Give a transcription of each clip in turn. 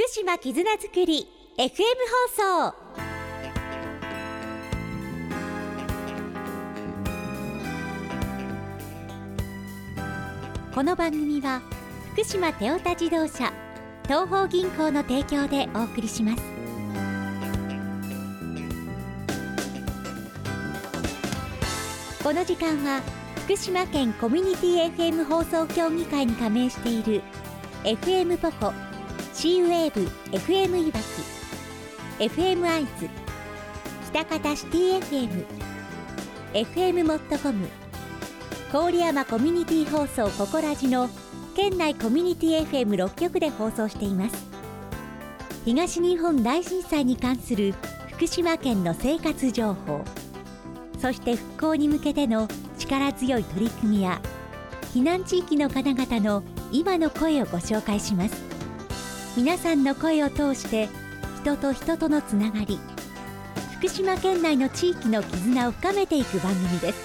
島絆づくり FM 放送。この番組は福島テオタ自動車東邦銀行の提供でお送りします。この時間は福島県コミュニティ FM 放送協議会に加盟している FM ポコ、C ウェーブ FM いわき、 FM アイズ、北方シティ FM、 FM モットコム、郡山コミュニティ放送ココラジの県内コミュニティ FM6 局で放送しています。東日本大震災に関する福島県の生活情報、そして復興に向けての力強い取り組みや避難地域の方々の今の声をご紹介します。皆さんの声を通して人と人とのつながり、福島県内の地域の絆を深めていく番組です。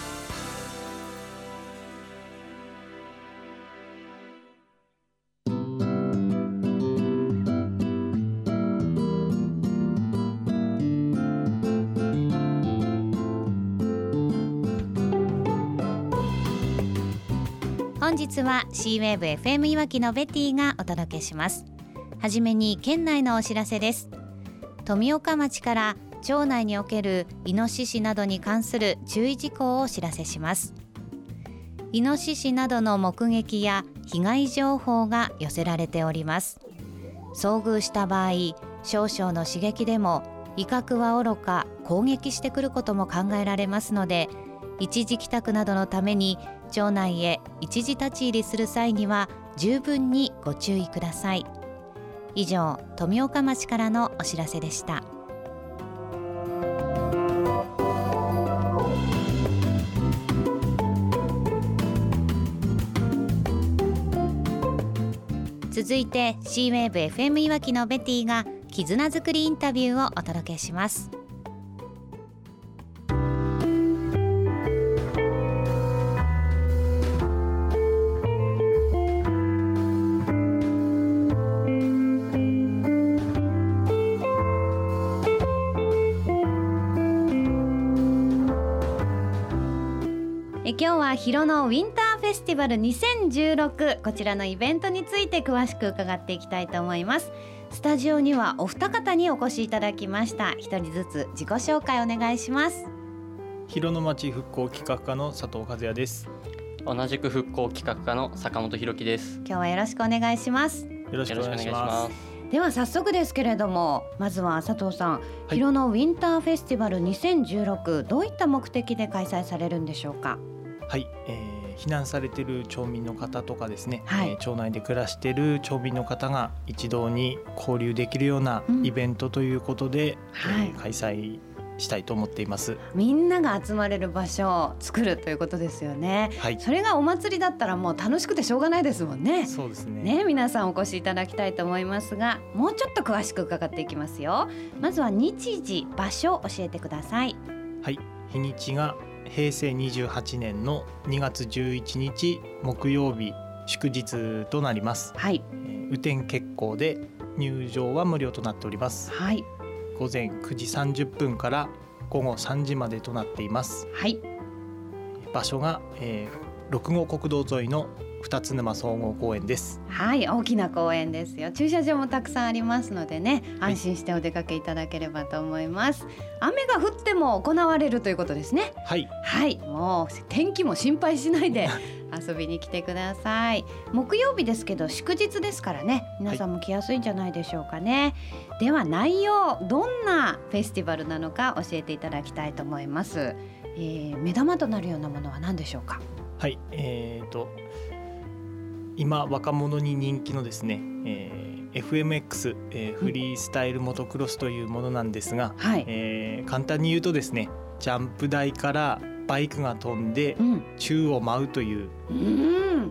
本日は C ウェーブ FM いわきのベティがお届けします。はじめに県内のお知らせです。富岡町から町内におけるイノシシなどに関する注意事項をお知らせします。イノシシなどの目撃や被害情報が寄せられております。遭遇した場合、少々の刺激でも威嚇はおろか攻撃してくることも考えられますので、一時帰宅などのために町内へ一時立ち入りする際には十分にご注意ください。以上、富岡町からのお知らせでした。続いて C ウェーブ FM いわきのベティが絆づくりインタビューをお届けします。今日は広野ウィンターフェスティバル2016、こちらのイベントについて詳しく伺っていきたいと思います。スタジオにはお二方にお越しいただきました。一人ずつ自己紹介お願いします。 広野町復興企画課の佐藤和也です。 同じく復興企画課の坂本博樹です。 今日はよろしくお願いします。 よろしくお願いします。 では早速ですけれども、まずは佐藤さん、 はい、 広野ウィンターフェスティバル2016、どういった目的で開催されるんでしょうか？ はい、避難されている町民の方とかですね、 はい、 町内で暮らしている町民の方が一堂に交流できるようなイベントということで、開催したいと思っています。 みんなが集まれる場所を作るということですよね。 はい、 それがお祭りだったらもう楽しくてしょうがないですもんね。 そうですね。 皆さんお越しいただきたいと思いますが、もうちょっと詳しく伺っていきますよ。まずは日時、場所を教えてください。 はい、日にちが平成28年の2月11日木曜日祝日となります。 はい、 雨天決行で入場は無料となっております。 はい、 午前9時30分から午後3時までとなっています。 はい、 場所が、6号国道沿いの二つ沼総合公園です。 はい、大きな公園ですよ。駐車場もたくさんありますのでね、安心してお出かけいただければと思います。雨が降っても行われるということですね。 はい、 はい、もう天気も心配しないで遊びに来てください。木曜日ですけど祝日ですからね、皆さんも来やすいんじゃないでしょうかね。はい、では内容、どんなフェスティバルなのか教えていただきたいと思います。目玉となるようなものは何でしょうか？ はい、今若者に人気のですね、FMX、フリースタイルモトクロスというものなんですが、 はい、 簡単に言うとですね、ジャンプ台からバイクが飛んで、宙を舞うという、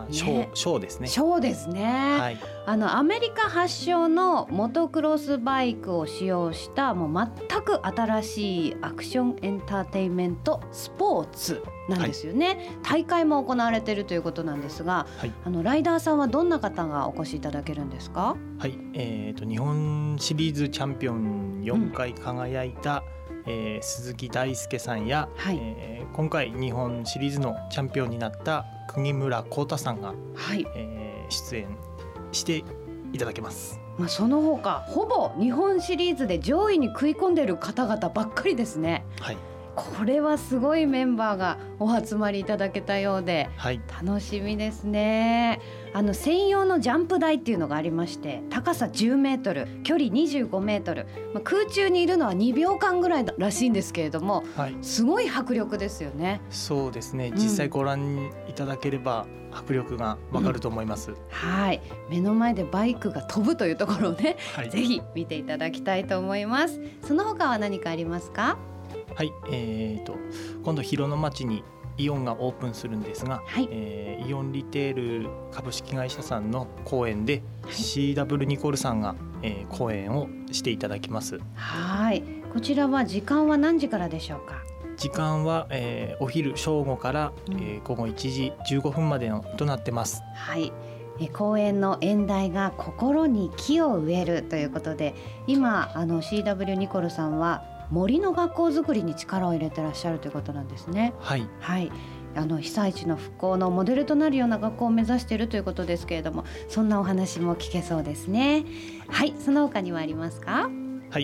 ショーですね。 ショーですね、 はい、 アメリカ発祥のモトクロスバイクを使用したもう全く新しいアクションエンターテインメントスポーツなんですよね、はい、大会も行われているということなんですが、はい、ライダーさんはどんな方がお越しいただけるんですか？ はい、日本シリーズチャンピオン4回輝いた、鈴木大輔さんや、はい、今回日本シリーズのチャンピオンになった国村光太さんが、はい、出演していただけます。 その他ほぼ日本シリーズで上位に食い込んでいる方々ばっかりですね。はい、これはすごいメンバーがお集まりいただけたようで、はい、楽しみですね。専用のジャンプ台っていうのがありまして、高さ10メートル、距離25メートル、空中にいるのは2秒間ぐらいらしいんですけれども、はい、すごい迫力ですよね。 そうですね、実際ご覧いただければ迫力がわかると思います、 はい、目の前でバイクが飛ぶというところをね、はい、ぜひ見ていただきたいと思います。その他は何かありますか？ はい、今度広野町にイオンがオープンするんですが、はい、イオンリテール株式会社さんの公演で、はい、CW ニコルさんが、公演をしていただきます。 はい、こちらは時間は何時からでしょうか？ 時間は、お昼正午から、午後1時15分までのとなってます。 はい、公演の演題が心に木を植えるということで、今CW ニコルさんは森の学校づくりに力を入れてらっしゃるということなんですね。はい、はい、被災地の復興のモデルとなるような学校を目指しているということですけれども、そんなお話も聞けそうですね。はい、その他にはありますか？ はい、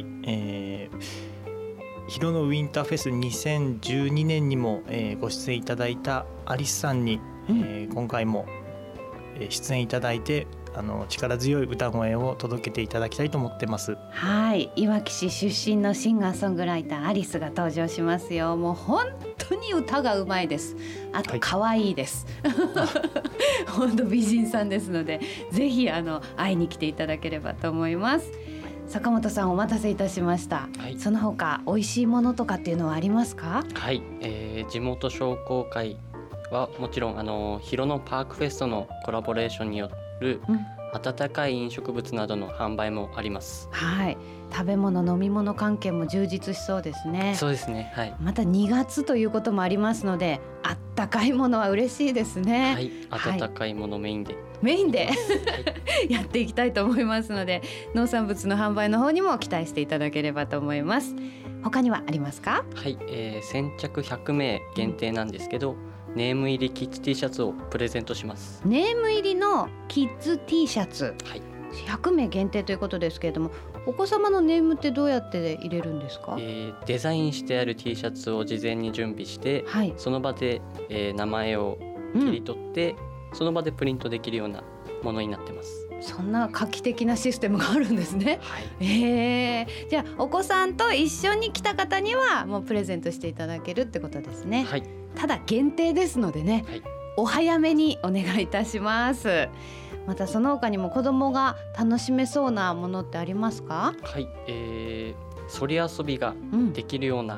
広野ウィンターフェス2012年にも、ご出演いただいたアリスさんに、今回も出演いただいて、力強い歌声を届けていただきたいと思ってます。 はい、いわき市出身のシンガーソングライターアリスが登場しますよ。もう本当に歌がうまいです。あと可愛いです、はい、本当美人さんですので、ぜひ会いに来ていただければと思います。坂本さん、お待たせいたしました、はい、その他美味しいものとかっていうのはありますか？ はい、地元商工会はもちろん広野パークフェストのコラボレーションによる温かい飲食物などの販売もあります。 はい、食べ物飲み物関係も充実しそうですね。 そうですね、はい、 また2月ということもありますので、あったかいものは嬉しいですね。 はい、温かいものメインで、 やっていきたいと思いますので、農産物の販売の方にも期待していただければと思います。他にはありますか？ はい、先着100名限定なんですけど、ネーム入りキッズ T シャツをプレゼントします。 ネーム入りのキッズ T シャツ、はい、100名限定ということですけれども、お子様のネームってどうやって入れるんですか？ デザインしてある T シャツを事前に準備して、はい、その場で、名前を切り取って、その場でプリントできるようなものになってます。 そんな画期的なシステムがあるんですね。はい、じゃあお子さんと一緒に来た方にはもうプレゼントしていただけるってことですね。はい、ただ限定ですのでね、はい、お早めにお願いいたします。またその他にも子どもが楽しめそうなものってありますか？ はい、そり遊びができるような、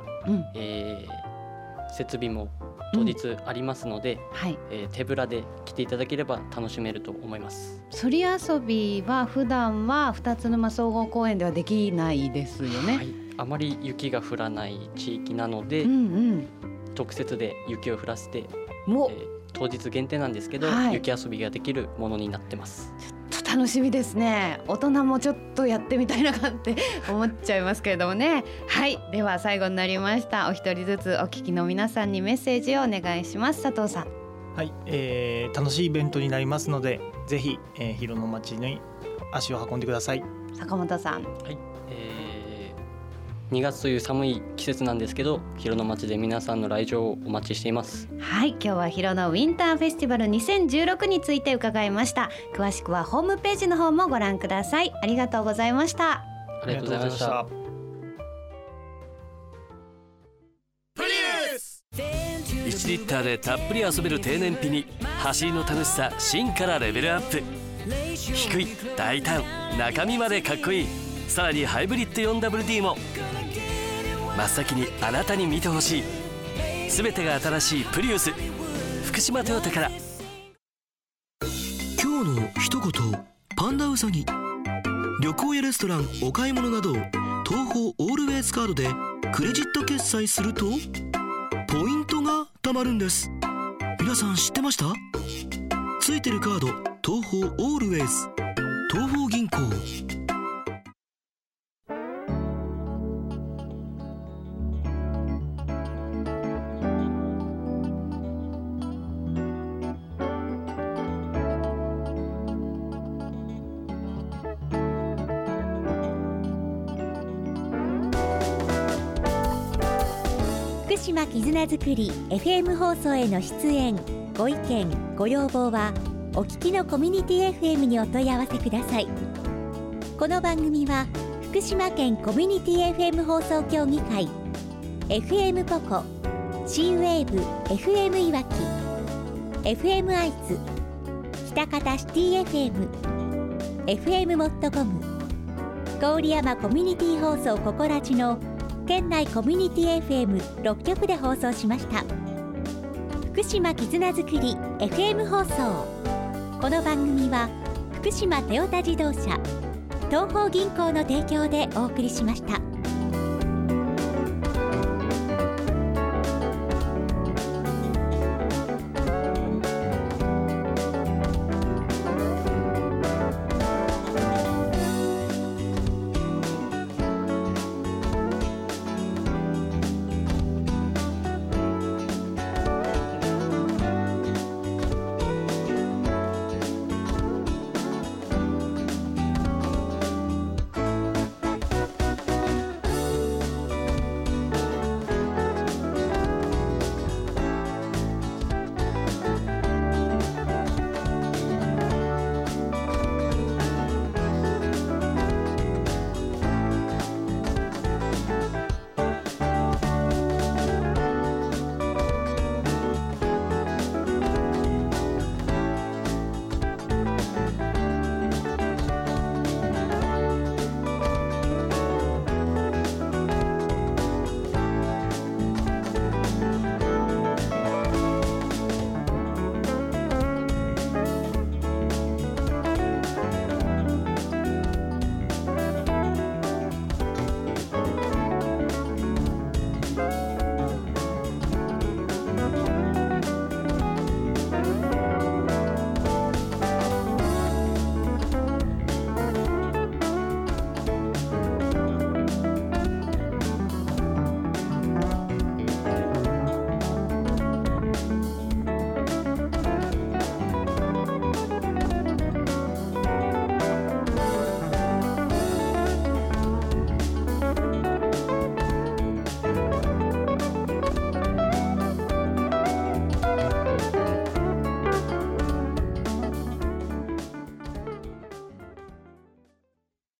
設備も当日ありますので、はい、手ぶらで来ていただければ楽しめると思います。 そり遊びは普段は二つ沼総合公園ではできないですよね。 はい、あまり雪が降らない地域なので、特設で雪を降らせて、当日限定なんですけど、はい、雪遊びができるものになってます。 ちょっと楽しみですね。大人もちょっとやってみたいなかって思っちゃいますけれどもね。はい、では最後になりました。お一人ずつお聞きの皆さんにメッセージをお願いします。佐藤さん。 はい、楽しいイベントになりますので、ぜひ、広野町に足を運んでください。 坂本さん。はい、 2月という寒い季節なんですけど、広野町で皆さんの来場をお待ちしています。 はい、今日は広野ウィンターフェスティバル2016について伺いました。詳しくはホームページの方もご覧ください。ありがとうございました。 ありがとうございました。 1リッターでたっぷり遊べる低燃費に、走りの楽しさ芯からレベルアップ。低い、大胆、中身までかっこいい。さらにハイブリッド 4WD も。真っ先にあなたに見てほしい。すべてが新しいプリウス。福島トヨタから。 今日の一言パンダウサギ。旅行やレストラン、お買い物など東宝オールウェイズカードでクレジット決済するとポイントが貯まるんです。皆さん知ってました？ついてるカード東宝オールウェイズ、東宝銀行。 福島絆づくり FM 放送への出演、ご意見ご要望はお聞きのコミュニティ FM にお問い合わせください。この番組は福島県コミュニティ FM 放送協議会、 FM ポコ、 C-WAVE FM いわき、 FM アイズ、北方シティ FM、 FM モットコム、郡山コミュニティ放送ココラジの県内コミュニティ FM6 局で放送しました。福島絆づくり FM 放送。この番組は福島トヨタ自動車、東邦銀行の提供でお送りしました。